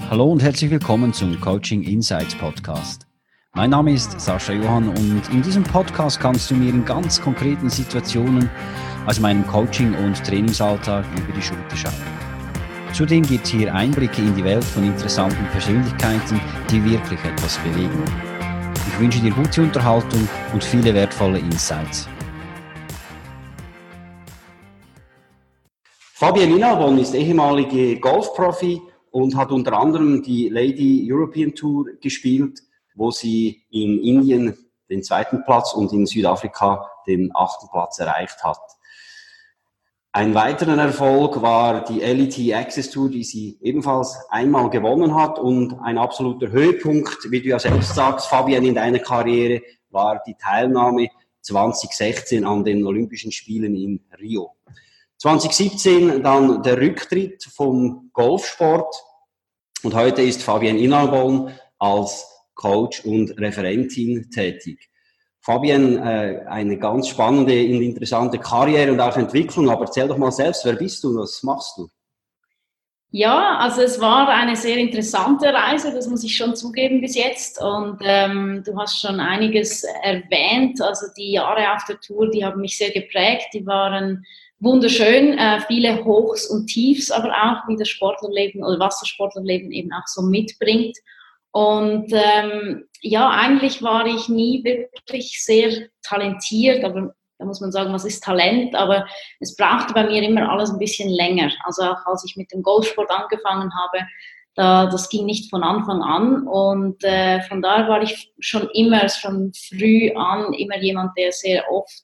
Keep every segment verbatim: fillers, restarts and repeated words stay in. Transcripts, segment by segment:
Hallo und herzlich willkommen zum Coaching Insights Podcast. Mein Name ist Sascha Johann und in diesem Podcast kannst du mir in ganz konkreten Situationen aus meinem Coaching- und Trainingsalltag über die Schulter schauen. Zudem gibt es hier Einblicke in die Welt von interessanten Persönlichkeiten, die wirklich etwas bewegen. Ich wünsche dir gute Unterhaltung und viele wertvolle Insights. Fabienne Inalbon ist ehemalige Golfprofi und hat unter anderem die Lady European Tour gespielt, wo sie in Indien den zweiten Platz und in Südafrika den achten Platz erreicht hat. Ein weiterer Erfolg war die L E T Access Tour, die sie ebenfalls einmal gewonnen hat, und ein absoluter Höhepunkt, wie du ja selbst sagst, Fabienne, in deiner Karriere war die Teilnahme zwanzig sechzehn an den Olympischen Spielen in Rio. zwanzig siebzehn dann der Rücktritt vom Golfsport und heute ist Fabienne Inalbon als Coach und Referentin tätig. Fabienne, äh, eine ganz spannende und interessante Karriere und auch Entwicklung, aber erzähl doch mal selbst, wer bist du und was machst du? Ja, also es war eine sehr interessante Reise, das muss ich schon zugeben bis jetzt, und ähm, du hast schon einiges erwähnt, also die Jahre auf der Tour, die haben mich sehr geprägt, die waren wunderschön, äh, viele Hochs und Tiefs, aber auch wie das Sportlerleben oder was das Sportlerleben eben auch so mitbringt. Und ähm, ja, eigentlich war ich nie wirklich sehr talentiert, aber da muss man sagen, was ist Talent, aber es brauchte bei mir immer alles ein bisschen länger. Also auch als ich mit dem Golfsport angefangen habe, da, das ging nicht von Anfang an, und äh, von daher war ich schon immer, schon früh an, immer jemand, der sehr oft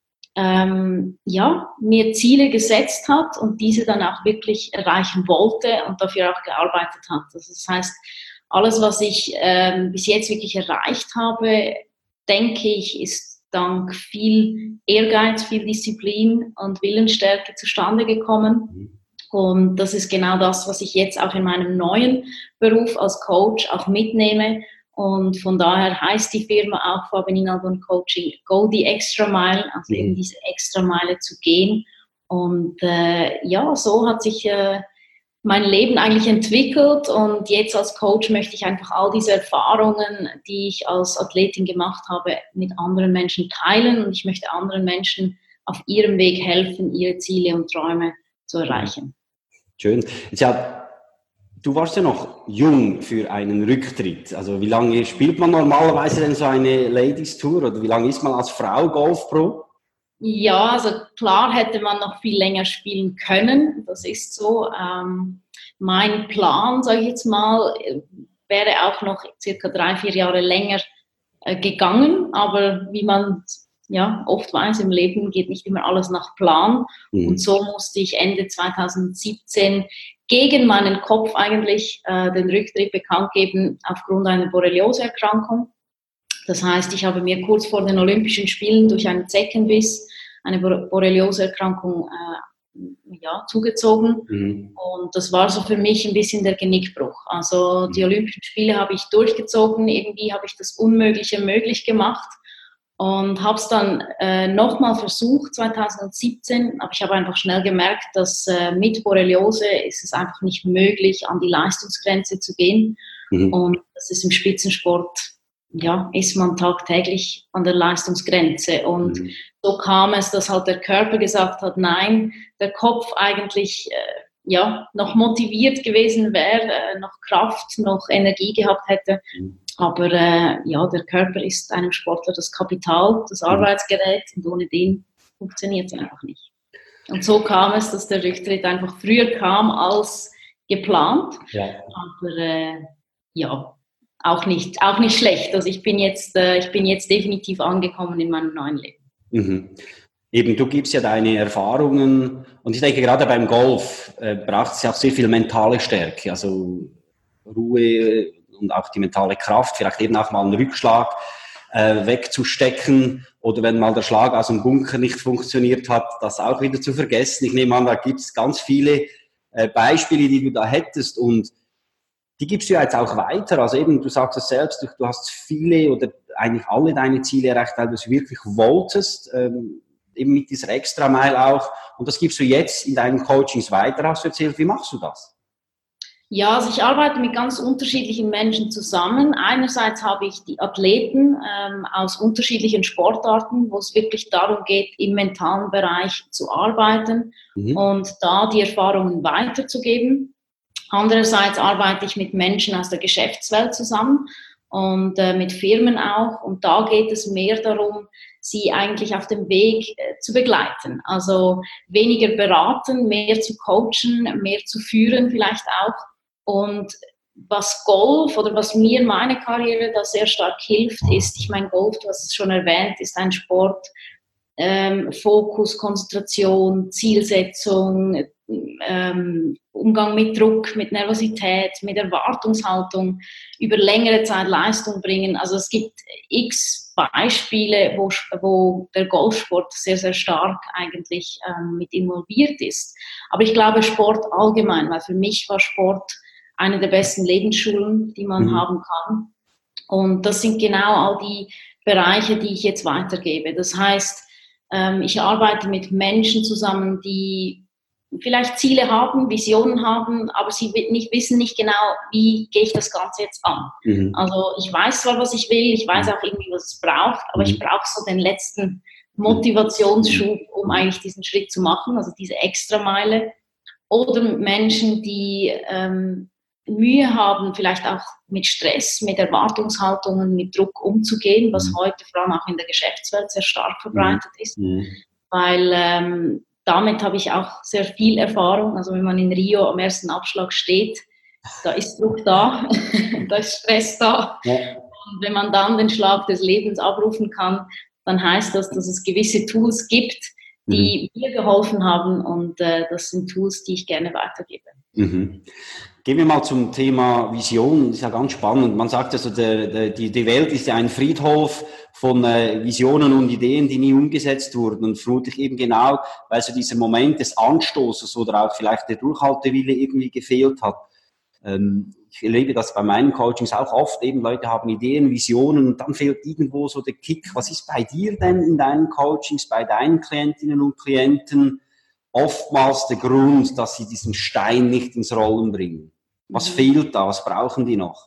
ähm, ja, mir Ziele gesetzt hat und diese dann auch wirklich erreichen wollte und dafür auch gearbeitet hat. Also das heißt, alles, was ich ähm, bis jetzt wirklich erreicht habe, denke ich, ist dank viel Ehrgeiz, viel Disziplin und Willensstärke zustande gekommen. Und das ist genau das, was ich jetzt auch in meinem neuen Beruf als Coach auch mitnehme. Und von daher heißt die Firma auch Fabienne Inalbon Coaching Go the Extra Mile, also eben diese extra Meile zu gehen. Und äh, ja, so hat sich äh, mein Leben eigentlich entwickelt, und jetzt als Coach möchte ich einfach all diese Erfahrungen, die ich als Athletin gemacht habe, mit anderen Menschen teilen, und ich möchte anderen Menschen auf ihrem Weg helfen, ihre Ziele und Träume zu erreichen. Schön. Jetzt ja, du warst ja noch jung für einen Rücktritt. Also wie lange spielt man normalerweise denn so eine Ladies Tour, oder wie lange ist man als Frau Golfpro? Ja, also klar hätte man noch viel länger spielen können, das ist so. Ähm, mein Plan, sage ich jetzt mal, wäre auch noch circa drei, vier Jahre länger äh, gegangen, aber wie man ja oft weiß, im Leben geht nicht immer alles nach Plan. Mhm. Und so musste ich Ende zwanzig siebzehn gegen meinen Kopf eigentlich äh, den Rücktritt bekannt geben aufgrund einer Borreliose-Erkrankung. Das heißt, ich habe mir kurz vor den Olympischen Spielen durch einen Zeckenbiss eine Borreliose-Erkrankung äh, ja, zugezogen. Mhm. Und das war so für mich ein bisschen der Genickbruch. Also die Olympischen Spiele habe ich durchgezogen, irgendwie habe ich das Unmögliche möglich gemacht und habe es dann äh, nochmal versucht zwanzig siebzehn, aber ich habe einfach schnell gemerkt, dass äh, mit Borreliose ist es einfach nicht möglich, an die Leistungsgrenze zu gehen. Mhm. Und das ist im Spitzensport, ja, ist man tagtäglich an der Leistungsgrenze. Und mhm. so kam es, dass halt der Körper gesagt hat, nein, der Kopf eigentlich äh, ja, noch motiviert gewesen wäre, äh, noch Kraft, noch Energie gehabt hätte. Mhm. Aber äh, ja, der Körper ist einem Sportler das Kapital, das Arbeitsgerät, und ohne den funktioniert es einfach nicht. Und so kam es, dass der Rücktritt einfach früher kam als geplant. Ja. Aber äh, ja, Auch nicht, auch nicht schlecht. Also ich bin jetzt, äh, ich bin jetzt definitiv angekommen in meinem neuen Leben. Mhm. Eben, du gibst ja deine Erfahrungen, und ich denke, gerade beim Golf äh, braucht es ja auch sehr viel mentale Stärke, also Ruhe und auch die mentale Kraft, vielleicht eben auch mal einen Rückschlag äh, wegzustecken, oder wenn mal der Schlag aus dem Bunker nicht funktioniert hat, das auch wieder zu vergessen. Ich nehme an, da gibt es ganz viele äh, Beispiele, die du da hättest, und die gibst du ja jetzt auch weiter. Also eben, du sagst es selbst, du, du hast viele oder eigentlich alle deine Ziele erreicht, weil du es wirklich wolltest, ähm, eben mit dieser Extra-Mile auch. Und das gibst du jetzt in deinen Coachings weiter, hast du erzählt. Wie machst du das? Ja, also ich arbeite mit ganz unterschiedlichen Menschen zusammen. Einerseits habe ich die Athleten ähm, aus unterschiedlichen Sportarten, wo es wirklich darum geht, im mentalen Bereich zu arbeiten mhm. und da die Erfahrungen weiterzugeben. Andererseits arbeite ich mit Menschen aus der Geschäftswelt zusammen und äh, mit Firmen auch. Und da geht es mehr darum, sie eigentlich auf dem Weg äh, zu begleiten. Also weniger beraten, mehr zu coachen, mehr zu führen vielleicht auch. Und was Golf oder was mir meine Karriere da sehr stark hilft, ist, ich meine, Golf, du hast es schon erwähnt, ist ein Sport, ähm, Fokus, Konzentration, Zielsetzung, ähm, Umgang mit Druck, mit Nervosität, mit Erwartungshaltung, über längere Zeit Leistung bringen. Also es gibt x Beispiele, wo, wo der Golfsport sehr, sehr stark eigentlich ähm, mit involviert ist. Aber ich glaube Sport allgemein, weil für mich war Sport eine der besten Lebensschulen, die man mhm. haben kann. Und das sind genau all die Bereiche, die ich jetzt weitergebe. Das heißt, ähm, ich arbeite mit Menschen zusammen, die vielleicht Ziele haben, Visionen haben, aber sie nicht, wissen nicht genau, wie gehe ich das Ganze jetzt an. Mhm. Also ich weiß zwar, was ich will, ich weiß auch irgendwie, was es braucht, aber mhm. ich brauche so den letzten Motivationsschub, um eigentlich diesen Schritt zu machen, also diese Extrameile. Oder Menschen, die ähm, Mühe haben, vielleicht auch mit Stress, mit Erwartungshaltungen, mit Druck umzugehen, was mhm. heute vor allem auch in der Geschäftswelt sehr stark verbreitet mhm. ist. Mhm. Weil ähm, damit habe ich auch sehr viel Erfahrung. Also wenn man in Rio am ersten Abschlag steht, da ist Druck da, da ist Stress da. Ja. Und wenn man dann den Schlag des Lebens abrufen kann, dann heißt das, dass es gewisse Tools gibt, die mhm. mir geholfen haben, und äh, das sind Tools, die ich gerne weitergebe. Mhm. Gehen wir mal zum Thema Vision. Das ist ja ganz spannend. Man sagt also, der, der, die, die Welt ist ja ein Friedhof von äh, Visionen und Ideen, die nie umgesetzt wurden. Und vermutlich eben genau, weil so dieser Moment des Anstoßes oder auch vielleicht der Durchhaltewille irgendwie gefehlt hat. Ähm, ich erlebe das bei meinen Coachings auch oft. Eben Leute haben Ideen, Visionen und dann fehlt irgendwo so der Kick. Was ist bei dir denn in deinen Coachings, bei deinen Klientinnen und Klienten oftmals der Grund, dass sie diesen Stein nicht ins Rollen bringen? Was mhm. fehlt da? Was brauchen die noch?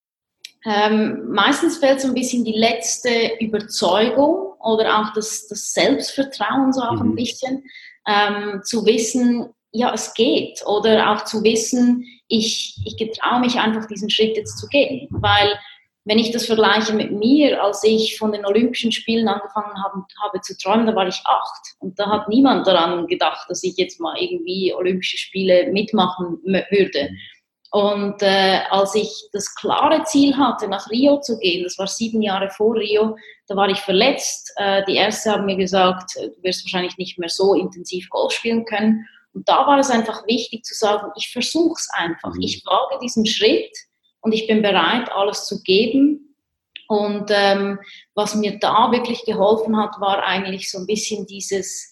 Ähm, meistens fehlt so ein bisschen die letzte Überzeugung oder auch das, das Selbstvertrauen so auch mhm. ein bisschen, ähm, zu wissen, ja, es geht, oder auch zu wissen, ich, ich getraue mich einfach, diesen Schritt jetzt zu gehen, weil wenn ich das vergleiche mit mir, als ich von den Olympischen Spielen angefangen habe, habe zu träumen, da war ich acht. Und da hat niemand daran gedacht, dass ich jetzt mal irgendwie Olympische Spiele mitmachen würde. Und äh, als ich das klare Ziel hatte, nach Rio zu gehen, das war sieben Jahre vor Rio, da war ich verletzt. Äh, die Ärzte haben mir gesagt, du wirst wahrscheinlich nicht mehr so intensiv Golf spielen können. Und da war es einfach wichtig zu sagen, ich versuche es einfach. Ich wage diesen Schritt. Und ich bin bereit, alles zu geben. Und ähm, was mir da wirklich geholfen hat, war eigentlich so ein bisschen dieses,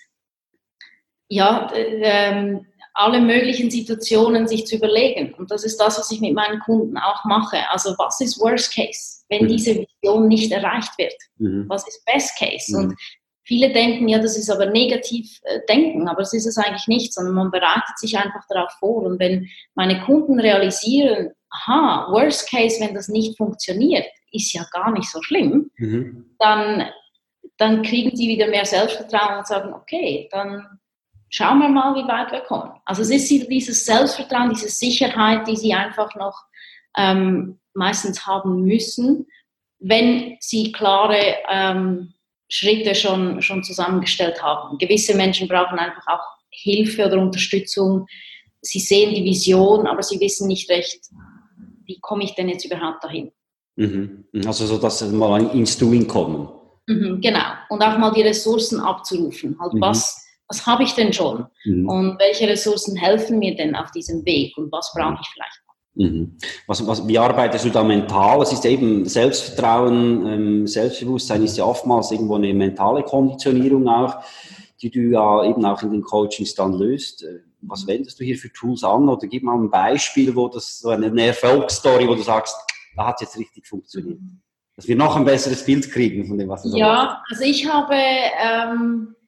ja, ähm, alle möglichen Situationen sich zu überlegen. Und das ist das, was ich mit meinen Kunden auch mache. Also was ist Worst Case, wenn mhm. diese Vision nicht erreicht wird? Mhm. Was ist Best Case? Mhm. Und viele denken, ja, das ist aber negativ äh, denken, aber das ist es eigentlich nicht, sondern man bereitet sich einfach darauf vor. Und wenn meine Kunden realisieren, aha, Worst Case, wenn das nicht funktioniert, ist ja gar nicht so schlimm, mhm. dann, dann kriegen sie wieder mehr Selbstvertrauen und sagen, okay, dann schauen wir mal, wie weit wir kommen. Also es ist dieses Selbstvertrauen, diese Sicherheit, die sie einfach noch ähm, meistens haben müssen, wenn sie klare ähm, Schritte schon, schon zusammengestellt haben. Gewisse Menschen brauchen einfach auch Hilfe oder Unterstützung. Sie sehen die Vision, aber sie wissen nicht recht, wie komme ich denn jetzt überhaupt dahin? Mhm. Also so, dass sie mal ins Doing kommen. Mhm, genau. Und auch mal die Ressourcen abzurufen. Halt, mhm. was, was habe ich denn schon? Mhm. Und welche Ressourcen helfen mir denn auf diesem Weg? Und was brauche ich vielleicht noch? Mhm. Was, was, wie arbeitest du da mental? Es ist eben Selbstvertrauen, ähm, Selbstbewusstsein ist ja oftmals irgendwo eine mentale Konditionierung auch, die du ja eben auch in den Coachings dann löst. Was wendest du hier für Tools an? Oder gib mal ein Beispiel, wo das so eine, eine Erfolgsstory, wo du sagst, da hat es jetzt richtig funktioniert. Dass wir noch ein besseres Bild kriegen von dem, was du Ja, sagst. Also ich habe ähm,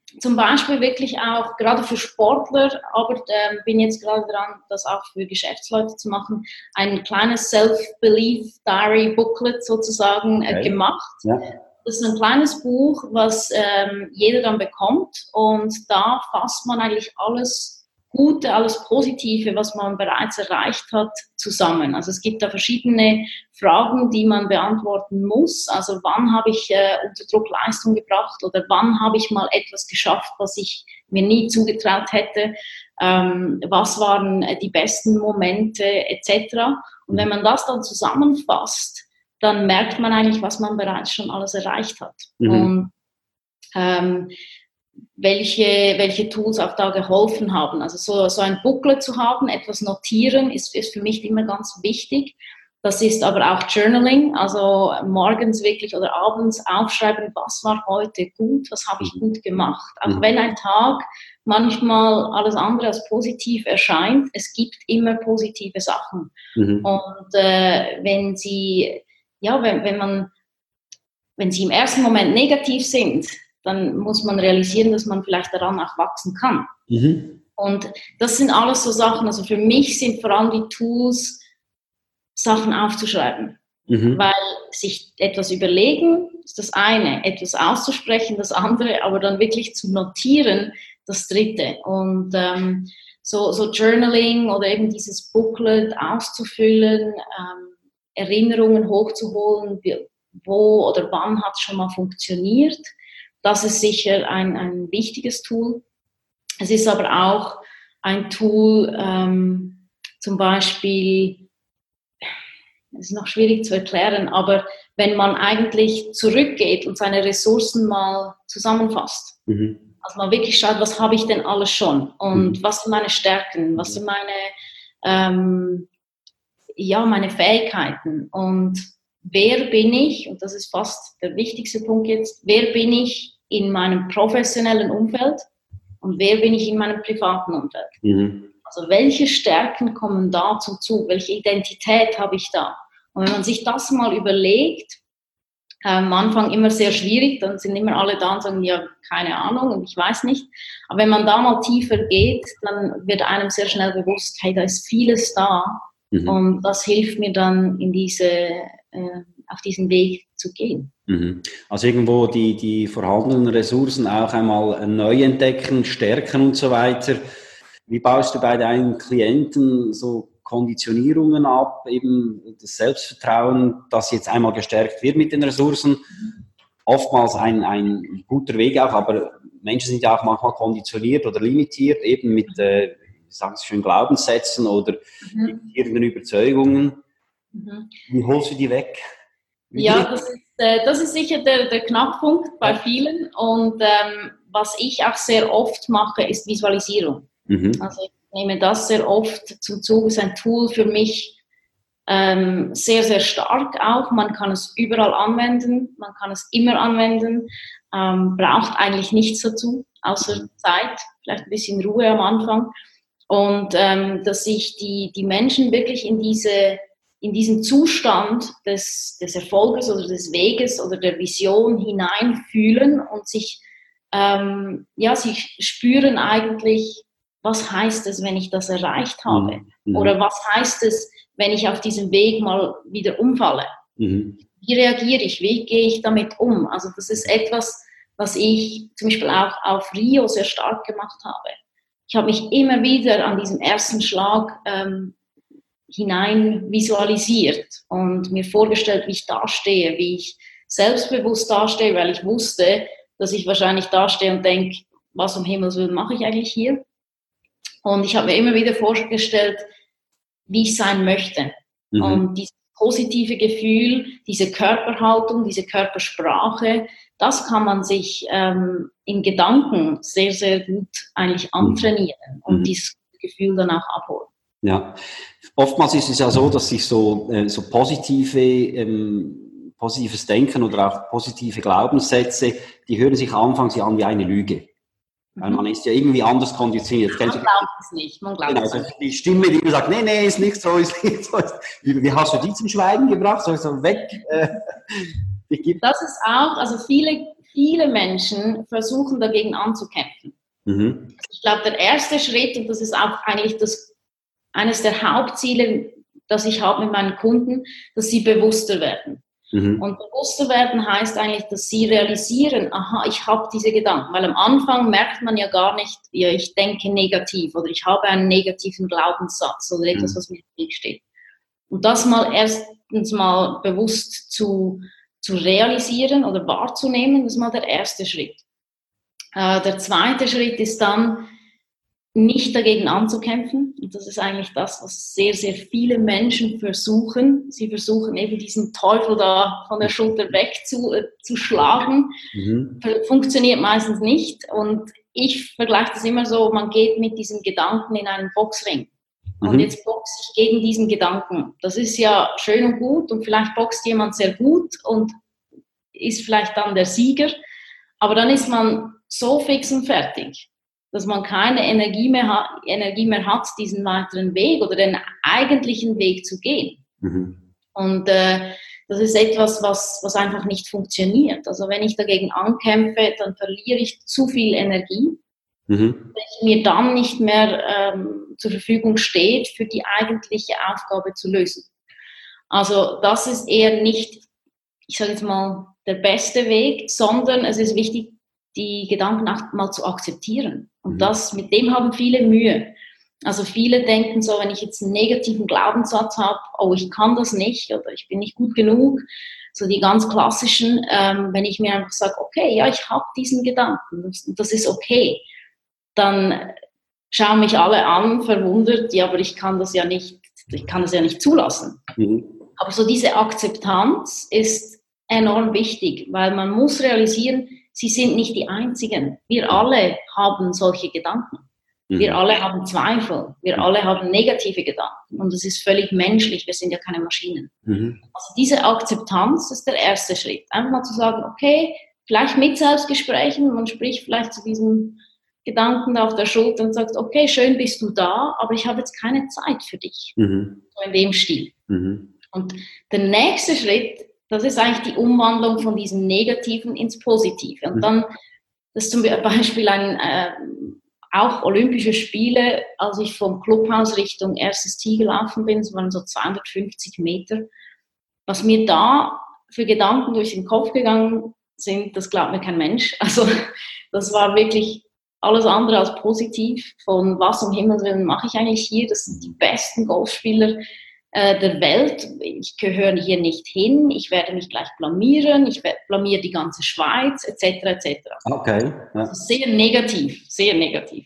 zum Beispiel wirklich auch, gerade für Sportler, aber ähm, bin jetzt gerade dran, das auch für Geschäftsleute zu machen, ein kleines Self-Belief-Diary-Booklet sozusagen äh, okay. gemacht. Ja. Das ist ein kleines Buch, was ähm, jeder dann bekommt, und da fasst man eigentlich alles Gute, alles Positive, was man bereits erreicht hat, zusammen. Also es gibt da verschiedene Fragen, die man beantworten muss. Also wann habe ich äh, unter Druck Leistung gebracht, oder wann habe ich mal etwas geschafft, was ich mir nie zugetraut hätte, ähm, was waren äh, die besten Momente et cetera. Und wenn man das dann zusammenfasst, dann merkt man eigentlich, was man bereits schon alles erreicht hat. Mhm. Und ähm, welche, welche Tools auch da geholfen haben. Also so, so ein Booklet zu haben, etwas notieren, ist, ist für mich immer ganz wichtig. Das ist aber auch Journaling, also morgens wirklich oder abends aufschreiben, was war heute gut, was habe ich gut gemacht. Auch mhm. wenn ein Tag manchmal alles andere als positiv erscheint, es gibt immer positive Sachen. Mhm. Und äh, wenn sie, ja, wenn, wenn man, wenn sie im ersten Moment negativ sind, dann muss man realisieren, dass man vielleicht daran auch wachsen kann. Mhm. Und das sind alles so Sachen, also für mich sind vor allem die Tools, Sachen aufzuschreiben. Mhm. Weil sich etwas überlegen ist das eine, etwas auszusprechen das andere, aber dann wirklich zu notieren das dritte. Und ähm, so, so Journaling oder eben dieses Booklet auszufüllen, ähm, Erinnerungen hochzuholen, wo oder wann hat es schon mal funktioniert. Das ist sicher ein, ein wichtiges Tool. Es ist aber auch ein Tool, ähm, zum Beispiel, es ist noch schwierig zu erklären, aber wenn man eigentlich zurückgeht und seine Ressourcen mal zusammenfasst, mhm. also man wirklich schaut, was habe ich denn alles schon und mhm. was sind meine Stärken, was sind meine, ähm, ja, meine Fähigkeiten und wer bin ich, und das ist fast der wichtigste Punkt jetzt, wer bin ich in meinem professionellen Umfeld und wer bin ich in meinem privaten Umfeld? Mhm. Also welche Stärken kommen da zum Zug? Welche Identität habe ich da? Und wenn man sich das mal überlegt, äh, am Anfang immer sehr schwierig, dann sind immer alle da und sagen, ja, keine Ahnung und ich weiß nicht. Aber wenn man da mal tiefer geht, dann wird einem sehr schnell bewusst, hey, da ist vieles da. Mhm. Und das hilft mir dann, in diese, äh, auf diesen Weg zu gehen. Mhm. Also irgendwo die, die vorhandenen Ressourcen auch einmal neu entdecken, stärken und so weiter. Wie baust du bei deinen Klienten so Konditionierungen ab, eben das Selbstvertrauen, das jetzt einmal gestärkt wird mit den Ressourcen? Oftmals ein, ein guter Weg auch, aber Menschen sind ja auch manchmal konditioniert oder limitiert, eben mit äh, sagen Sie schön, Glaubenssätzen oder mhm. irgendeinen Überzeugungen. Mhm. Wie holst du die weg? Wie ja, das ist, äh, das ist sicher der, der Knackpunkt bei ja. vielen. Und ähm, was ich auch sehr oft mache, ist Visualisierung. Mhm. Also ich nehme das sehr oft zum Zug. Es ist ein Tool für mich ähm, sehr, sehr stark auch. Man kann es überall anwenden, man kann es immer anwenden, ähm, braucht eigentlich nichts dazu, außer mhm. Zeit, vielleicht ein bisschen Ruhe am Anfang. Und ähm, dass sich die, die Menschen wirklich in, diese, in diesen Zustand des, des Erfolges oder des Weges oder der Vision hineinfühlen und sich, ähm, ja, sie spüren eigentlich, was heißt es, wenn ich das erreicht habe? Mhm. Oder was heißt es, wenn ich auf diesem Weg mal wieder umfalle? Mhm. Wie reagiere ich? Wie gehe ich damit um? Also das ist etwas, was ich zum Beispiel auch auf Rio sehr stark gemacht habe. Ich habe mich immer wieder an diesem ersten Schlag ähm, hinein visualisiert und mir vorgestellt, wie ich dastehe, wie ich selbstbewusst dastehe, weil ich wusste, dass ich wahrscheinlich dastehe und denke, was um Himmels Willen mache ich eigentlich hier? Und ich habe mir immer wieder vorgestellt, wie ich sein möchte. Mhm. Und dieses positive Gefühl, diese Körperhaltung, diese Körpersprache, das kann man sich ähm, in Gedanken sehr, sehr gut eigentlich antrainieren mhm. und dieses Gefühl dann auch abholen. Ja, oftmals ist es ja so, dass sich so, äh, so positive, ähm, positives Denken oder auch positive Glaubenssätze, die hören sich anfangs an wie eine Lüge. Weil man ist ja irgendwie anders konditioniert. Man glaubt es nicht. Man glaubt genau, es nicht. Die Stimme, die immer sagt, nee, nee, ist nicht so, ist nicht so. Wie hast du die zum Schweigen gebracht? So, so weg. Das ist auch, also viele, viele Menschen versuchen dagegen anzukämpfen. Mhm. Ich glaube, der erste Schritt, und das ist auch eigentlich das, eines der Hauptziele, das ich habe mit meinen Kunden, dass sie bewusster werden. Mhm. Und bewusster werden heißt eigentlich, dass sie realisieren, aha, ich habe diese Gedanken. Weil am Anfang merkt man ja gar nicht, ja, ich denke negativ oder ich habe einen negativen Glaubenssatz oder etwas, was mir im Weg steht. Und das mal erstens mal bewusst zu, zu realisieren oder wahrzunehmen, das ist mal der erste Schritt. Äh, der zweite Schritt ist dann, nicht dagegen anzukämpfen. Und das ist eigentlich das, was sehr, sehr viele Menschen versuchen. Sie versuchen eben diesen Teufel da von der Schulter weg zu, äh, zu schlagen. Mhm. Funktioniert meistens nicht. Und ich vergleiche das immer so, man geht mit diesem Gedanken in einen Boxring. Mhm. Und jetzt boxe ich gegen diesen Gedanken. Das ist ja schön und gut und vielleicht boxt jemand sehr gut und ist vielleicht dann der Sieger. Aber dann ist man so fix und fertig, dass man keine Energie mehr, hat, Energie mehr hat, diesen weiteren Weg oder den eigentlichen Weg zu gehen. Mhm. Und äh, das ist etwas, was, was einfach nicht funktioniert. Also wenn ich dagegen ankämpfe, dann verliere ich zu viel Energie, mhm. welche mir dann nicht mehr ähm, zur Verfügung steht, für die eigentliche Aufgabe zu lösen. Also das ist eher nicht, ich sage jetzt mal, der beste Weg, sondern es ist wichtig, die Gedanken auch mal zu akzeptieren. Und das, mit dem haben viele Mühe. Also viele denken so, wenn ich jetzt einen negativen Glaubenssatz habe, oh, ich kann das nicht oder ich bin nicht gut genug, so die ganz klassischen, ähm, wenn ich mir einfach sage, okay, ja, ich habe diesen Gedanken, das, das ist okay, dann schauen mich alle an, verwundert, ja, aber ich kann das ja nicht, ich kann das ja nicht zulassen. Mhm. Aber so diese Akzeptanz ist enorm wichtig, weil man muss realisieren, Sie sind nicht die Einzigen. Wir alle haben solche Gedanken. Wir alle haben Zweifel. Wir alle haben negative Gedanken. Und das ist völlig menschlich. Wir sind ja keine Maschinen. Mhm. Also diese Akzeptanz ist der erste Schritt. Einfach mal zu sagen, okay, vielleicht mit Selbstgesprächen. Man spricht vielleicht zu diesem Gedanken da auf der Schulter und sagt, okay, schön bist du da, aber ich habe jetzt keine Zeit für dich. Mhm. So in dem Stil. Mhm. Und der nächste Schritt, das ist eigentlich die Umwandlung von diesem Negativen ins Positive. Und dann, das ist zum Beispiel ein, äh, auch Olympische Spiele, als ich vom Clubhaus Richtung erstes Ziel gelaufen bin, es waren so zweihundertfünfzig Meter. Was mir da für Gedanken durch den Kopf gegangen sind, das glaubt mir kein Mensch. Also das war wirklich alles andere als positiv. Von was um Himmels Willen mache ich eigentlich hier? Das sind die besten Golfspieler der Welt, ich gehöre hier nicht hin, ich werde mich gleich blamieren, ich blamiere die ganze Schweiz, et cetera et cetera. Okay. Ja. Also sehr negativ, sehr negativ.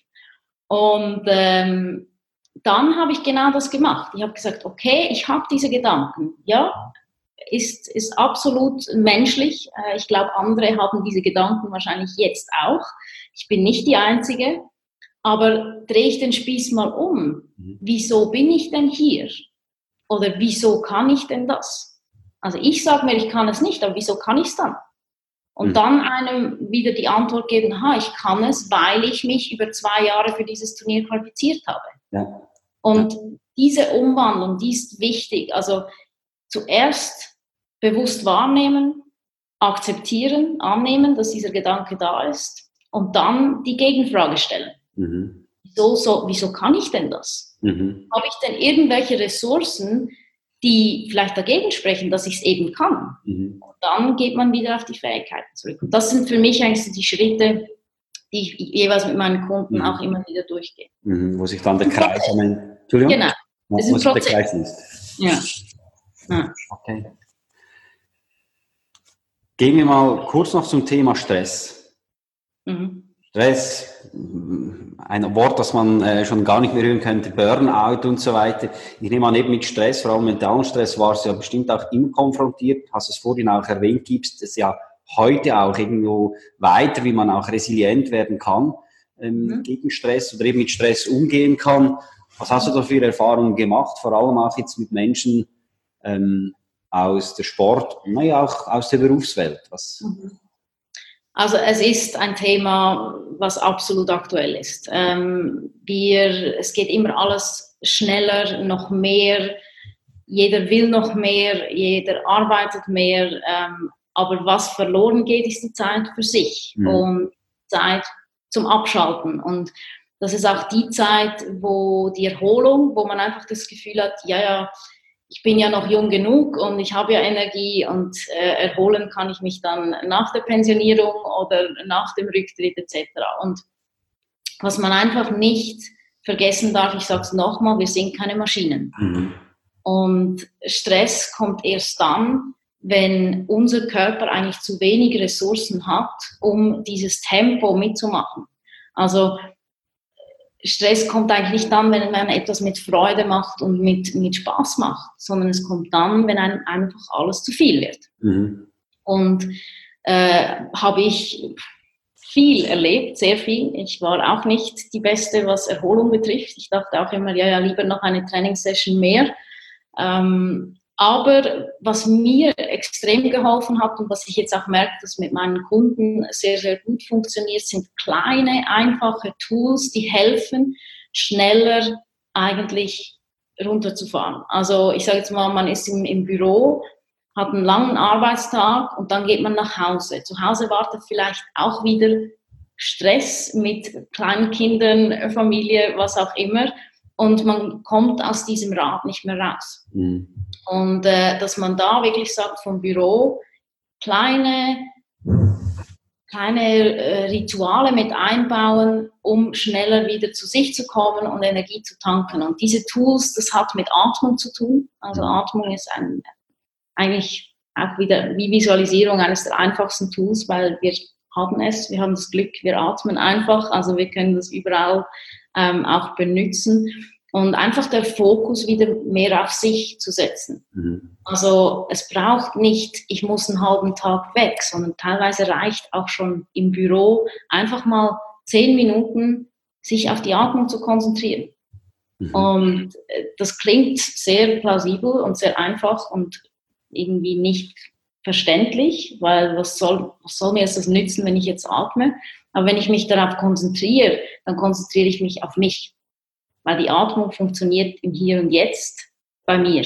Und ähm, dann habe ich genau das gemacht. Ich habe gesagt, okay, ich habe diese Gedanken, ja, ist, ist absolut menschlich. Ich glaube, andere haben diese Gedanken wahrscheinlich jetzt auch. Ich bin nicht die Einzige, aber drehe ich den Spieß mal um. Mhm. Wieso bin ich denn hier? Oder wieso kann ich denn das? Also ich sage mir, ich kann es nicht, aber wieso kann ich es dann? Und mhm. dann einem wieder die Antwort geben, ha, ich kann es, weil ich mich über zwei Jahre für dieses Turnier qualifiziert habe. Ja. Und ja. diese Umwandlung, die ist wichtig. Also zuerst bewusst wahrnehmen, akzeptieren, annehmen, dass dieser Gedanke da ist und dann die Gegenfrage stellen. Mhm. Wieso, so, wieso kann ich denn das? Mhm. Habe ich denn irgendwelche Ressourcen, die vielleicht dagegen sprechen, dass ich es eben kann? Mhm. Und dann geht man wieder auf die Fähigkeiten zurück. Und das sind für mich eigentlich die Schritte, die ich jeweils mit meinen Kunden mhm. auch immer wieder durchgehe. Mhm. Wo sich dann der Kreis... Entschuldigung? Genau. Das ist ein Prozess. Der Kreis ist. Ja. ja. Okay. Gehen wir mal kurz noch zum Thema Stress. Mhm. Stress, ein Wort, das man äh, schon gar nicht mehr hören könnte, Burnout und so weiter. Ich nehme an, eben mit Stress, vor allem mentalen Stress, warst du ja bestimmt auch immer konfrontiert, hast es vorhin auch erwähnt, gibst es ja heute auch irgendwo weiter, wie man auch resilient werden kann ähm, mhm. gegen Stress oder eben mit Stress umgehen kann. Was hast du da für Erfahrungen gemacht, vor allem auch jetzt mit Menschen ähm, aus der Sport, naja, auch aus der Berufswelt? Was mhm. Also es ist ein Thema, was absolut aktuell ist. Ähm, wir, es geht immer alles schneller, noch mehr. Jeder will noch mehr, jeder arbeitet mehr. Ähm, Aber was verloren geht, ist die Zeit für sich mhm. und Zeit zum Abschalten. Und das ist auch die Zeit, wo die Erholung, wo man einfach das Gefühl hat, ja, ja, ich bin ja noch jung genug und ich habe ja Energie und äh, erholen kann ich mich dann nach der Pensionierung oder nach dem Rücktritt et cetera. Und was man einfach nicht vergessen darf, ich sage es nochmal, wir sind keine Maschinen. Mhm. Und Stress kommt erst dann, wenn unser Körper eigentlich zu wenig Ressourcen hat, um dieses Tempo mitzumachen. Also Stress kommt eigentlich nicht dann, wenn man etwas mit Freude macht und mit, mit Spaß macht, sondern es kommt dann, wenn einem einfach alles zu viel wird. Mhm. Und äh, habe ich viel erlebt, sehr viel. Ich war auch nicht die Beste, was Erholung betrifft. Ich dachte auch immer, ja, ja, lieber noch eine Trainingssession mehr. Ähm, aber was mir extrem geholfen hat und was ich jetzt auch merke, dass mit meinen Kunden sehr, sehr gut funktioniert, sind kleine, einfache Tools, die helfen, schneller eigentlich runterzufahren. Also ich sage jetzt mal, man ist im, im Büro, hat einen langen Arbeitstag und dann geht man nach Hause. Zu Hause wartet vielleicht auch wieder Stress mit kleinen Kindern, Familie, was auch immer. Und man kommt aus diesem Rad nicht mehr raus. Mhm. Und äh, dass man da wirklich sagt, vom Büro kleine, kleine äh, Rituale mit einbauen, um schneller wieder zu sich zu kommen und Energie zu tanken. Und diese Tools, das hat mit Atmung zu tun. Also Atmung ist ein, eigentlich auch wieder wie Visualisierung eines der einfachsten Tools, weil wir haben es, wir haben das Glück, wir atmen einfach, also wir können das überall ähm, auch benutzen. Und einfach der Fokus wieder mehr auf sich zu setzen. Mhm. Also es braucht nicht, ich muss einen halben Tag weg, sondern teilweise reicht auch schon im Büro einfach mal zehn Minuten sich auf die Atmung zu konzentrieren. Mhm. Und das klingt sehr plausibel und sehr einfach und irgendwie nicht verständlich, weil was soll, was soll mir jetzt das nützen, wenn ich jetzt atme? Aber wenn ich mich darauf konzentriere, dann konzentriere ich mich auf mich. Weil die Atmung funktioniert im Hier und Jetzt bei mir.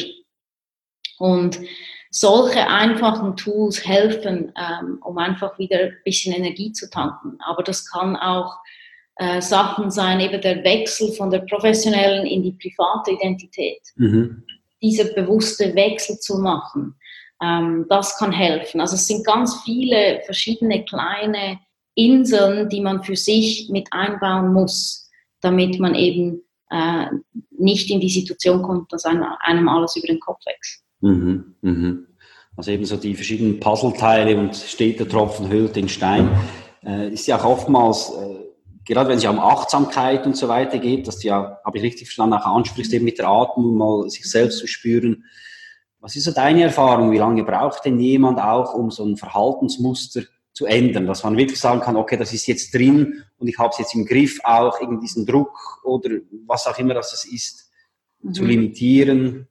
Und solche einfachen Tools helfen, ähm, um einfach wieder ein bisschen Energie zu tanken. Aber das kann auch äh, Sachen sein, eben der Wechsel von der professionellen in die private Identität. Mhm. Dieser bewusste Wechsel zu machen, ähm, das kann helfen. Also es sind ganz viele verschiedene kleine Inseln, die man für sich mit einbauen muss, damit man eben Äh, nicht in die Situation kommt, dass einem, einem alles über den Kopf wächst. Mhm, mhm. Also eben so die verschiedenen Puzzleteile und steht der Tropfen hüllt den Stein. Äh, ist ja auch oftmals, äh, gerade wenn es ja um Achtsamkeit und so weiter geht, dass du ja, habe ich richtig verstanden, auch ansprichst, eben mit der Atmung mal sich selbst zu spüren. Was ist so deine Erfahrung? Wie lange braucht denn jemand auch, um so ein Verhaltensmuster zu ändern, dass man wirklich sagen kann, okay, das ist jetzt drin und ich habe es jetzt im Griff, auch irgendwie diesen Druck oder was auch immer das ist, mhm. zu limitieren?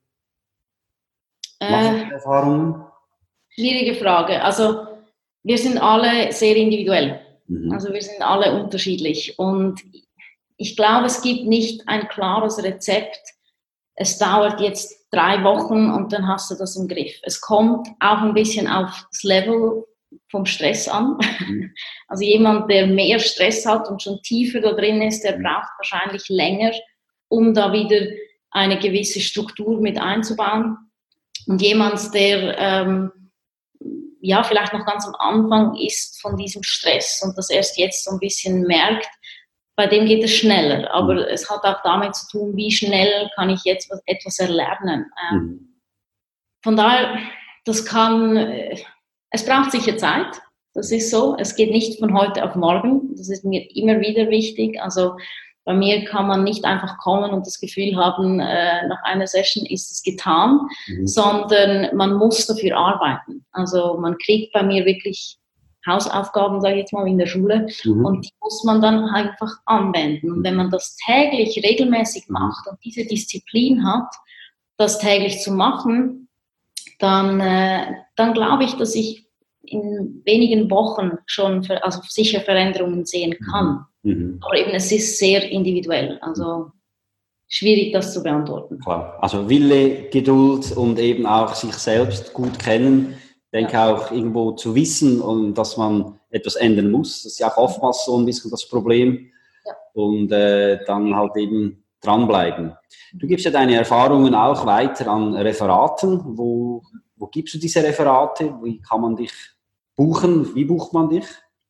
Äh, Erfahrungen? Schwierige Frage. Also wir sind alle sehr individuell. Mhm. Also wir sind alle unterschiedlich und ich glaube, es gibt nicht ein klares Rezept. Es dauert jetzt drei Wochen und dann hast du das im Griff. Es kommt auch ein bisschen auf das Level vom Stress an. Also jemand, der mehr Stress hat und schon tiefer da drin ist, der braucht wahrscheinlich länger, um da wieder eine gewisse Struktur mit einzubauen. Und jemand, der ähm, ja vielleicht noch ganz am Anfang ist von diesem Stress und das erst jetzt so ein bisschen merkt, bei dem geht es schneller. Aber mhm. es hat auch damit zu tun, wie schnell kann ich jetzt etwas erlernen. Ähm, mhm. Von daher, das kann... Äh, Es braucht sicher Zeit, das ist so. Es geht nicht von heute auf morgen. Das ist mir immer wieder wichtig. Also bei mir kann man nicht einfach kommen und das Gefühl haben, äh, nach einer Session ist es getan, mhm. sondern man muss dafür arbeiten. Also man kriegt bei mir wirklich Hausaufgaben, sage ich jetzt mal, in der Schule mhm. und die muss man dann einfach anwenden. Und wenn man das täglich regelmäßig macht und diese Disziplin hat, das täglich zu machen, dann, äh, dann glaube ich, dass ich in wenigen Wochen schon für, also sicher Veränderungen sehen kann. Mhm. Aber eben, es ist sehr individuell. Also schwierig, das zu beantworten. Klar. Also Wille, Geduld und eben auch sich selbst gut kennen. Ich denke ja. auch irgendwo zu wissen, und dass man etwas ändern muss. Das ist ja auch oftmals so ein bisschen das Problem. Ja. Und äh, dann halt eben dranbleiben. Du gibst ja deine Erfahrungen auch weiter an Referaten. Wo, wo gibst du diese Referate? Wie kann man dich buchen? Wie bucht man dich?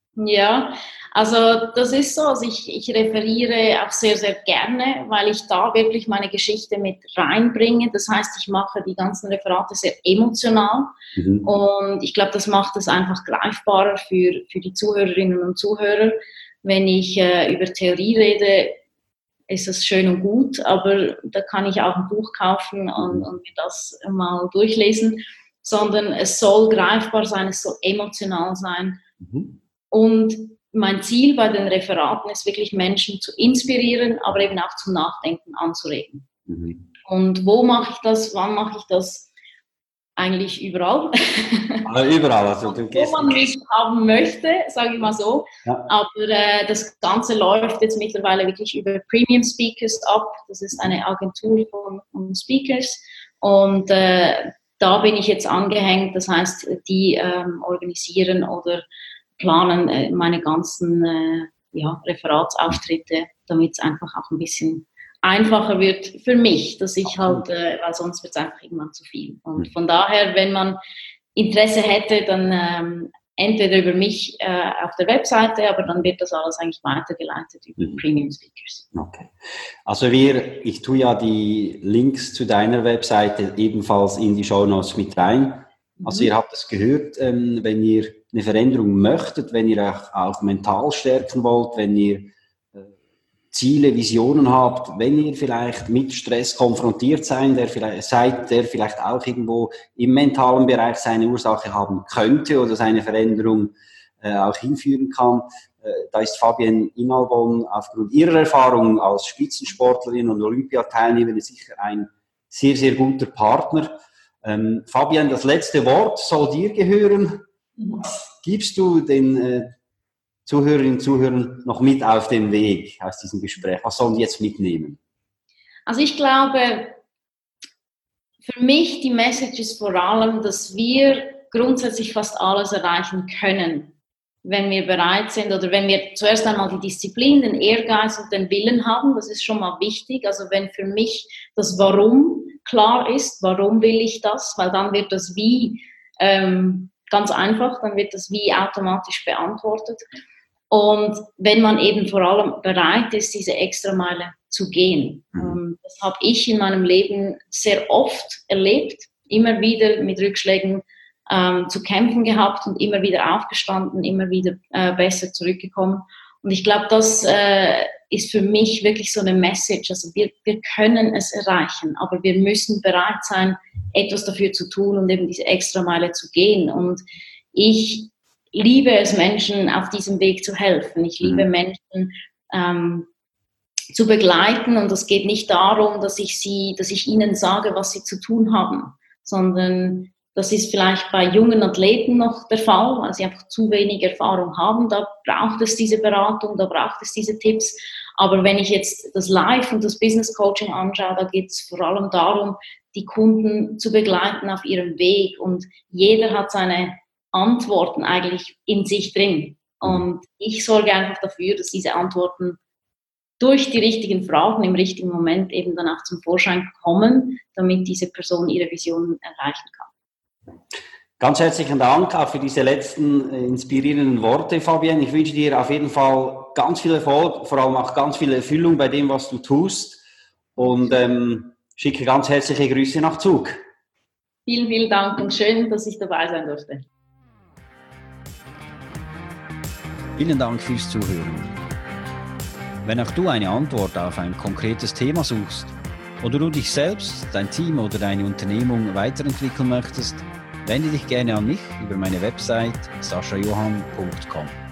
Ja, also das ist so. Also ich, ich referiere auch sehr, sehr gerne, weil ich da wirklich meine Geschichte mit reinbringe. Das heißt, ich mache die ganzen Referate sehr emotional. Mhm. Und ich glaube, das macht es einfach greifbarer für, für die Zuhörerinnen und Zuhörer. Wenn ich äh, über Theorie rede, ist das schön und gut, aber da kann ich auch ein Buch kaufen und, und mir das mal durchlesen. Sondern es soll greifbar sein, es soll emotional sein. Mhm. Und mein Ziel bei den Referaten ist wirklich, Menschen zu inspirieren, aber eben auch zum Nachdenken anzuregen. Mhm. Und wo mache ich das? Wann mache ich das? Eigentlich überall. Also überall. Also du wo man mich haben möchte, sage ich mal so. Ja. Aber äh, das Ganze läuft jetzt mittlerweile wirklich über Premium Speakers ab. Das ist eine Agentur von, von Speakers. Und äh, da bin ich jetzt angehängt. Das heißt, die ähm, organisieren oder planen äh, meine ganzen äh, ja, Referatsauftritte, damit es einfach auch ein bisschen einfacher wird für mich, dass ich halt, äh, weil sonst wird es einfach irgendwann zu viel. Und von daher, wenn man Interesse hätte, dann ähm, entweder über mich äh, auf der Webseite, aber dann wird das alles eigentlich weitergeleitet über mhm. Premium Speakers. Okay. Also wir, ich tue ja die Links zu deiner Webseite ebenfalls in die Shownotes mit rein. Also ihr habt es gehört, ähm, wenn ihr eine Veränderung möchtet, wenn ihr auch, auch mental stärken wollt, wenn ihr äh, Ziele, Visionen habt, wenn ihr vielleicht mit Stress konfrontiert seid, der vielleicht, seid, der vielleicht auch irgendwo im mentalen Bereich seine Ursache haben könnte oder seine Veränderung äh, auch hinführen kann, äh, da ist Fabienne Inalbon aufgrund ihrer Erfahrung als Spitzensportlerin und Olympiateilnehmerin sicher ein sehr, sehr guter Partner. Ähm, Fabienne, das letzte Wort soll dir gehören. Was gibst du den äh, Zuhörerinnen und Zuhörern noch mit auf den Weg aus diesem Gespräch? Was sollen die jetzt mitnehmen? Also ich glaube, für mich die Message ist vor allem, dass wir grundsätzlich fast alles erreichen können, wenn wir bereit sind oder wenn wir zuerst einmal die Disziplin, den Ehrgeiz und den Willen haben. Das ist schon mal wichtig. Also wenn für mich das Warum klar ist, warum will ich das, weil dann wird das Wie ähm, ganz einfach, dann wird das Wie automatisch beantwortet. Und wenn man eben vor allem bereit ist, diese Extrameile zu gehen. Mhm. Das habe ich in meinem Leben sehr oft erlebt, immer wieder mit Rückschlägen ähm, zu kämpfen gehabt und immer wieder aufgestanden, immer wieder äh, besser zurückgekommen. Und ich glaube, das äh, ist für mich wirklich so eine Message. Also wir, wir können es erreichen, aber wir müssen bereit sein, etwas dafür zu tun und eben diese Extrameile zu gehen. Und ich liebe es, Menschen auf diesem Weg zu helfen. Ich liebe mhm. Menschen ähm, zu begleiten, und es geht nicht darum, dass ich sie, dass ich ihnen sage, was sie zu tun haben, sondern das ist vielleicht bei jungen Athleten noch der Fall, weil sie einfach zu wenig Erfahrung haben. Da braucht es diese Beratung, da braucht es diese Tipps. Aber wenn ich jetzt das Live und das Business Coaching anschaue, da geht es vor allem darum, die Kunden zu begleiten auf ihrem Weg. Und jeder hat seine Antworten eigentlich in sich drin. Und ich sorge einfach dafür, dass diese Antworten durch die richtigen Fragen im richtigen Moment eben dann auch zum Vorschein kommen, damit diese Person ihre Visionen erreichen kann. Ganz herzlichen Dank auch für diese letzten äh, inspirierenden Worte, Fabienne. Ich wünsche dir auf jeden Fall ganz viel Erfolg, vor allem auch ganz viel Erfüllung bei dem, was du tust, und ähm, schicke ganz herzliche Grüße nach Zug. Vielen, vielen Dank und schön, dass ich dabei sein durfte. Vielen Dank fürs Zuhören. Wenn auch du eine Antwort auf ein konkretes Thema suchst oder du dich selbst, dein Team oder deine Unternehmung weiterentwickeln möchtest, wende dich gerne an mich über meine Website sascha johann punkt com.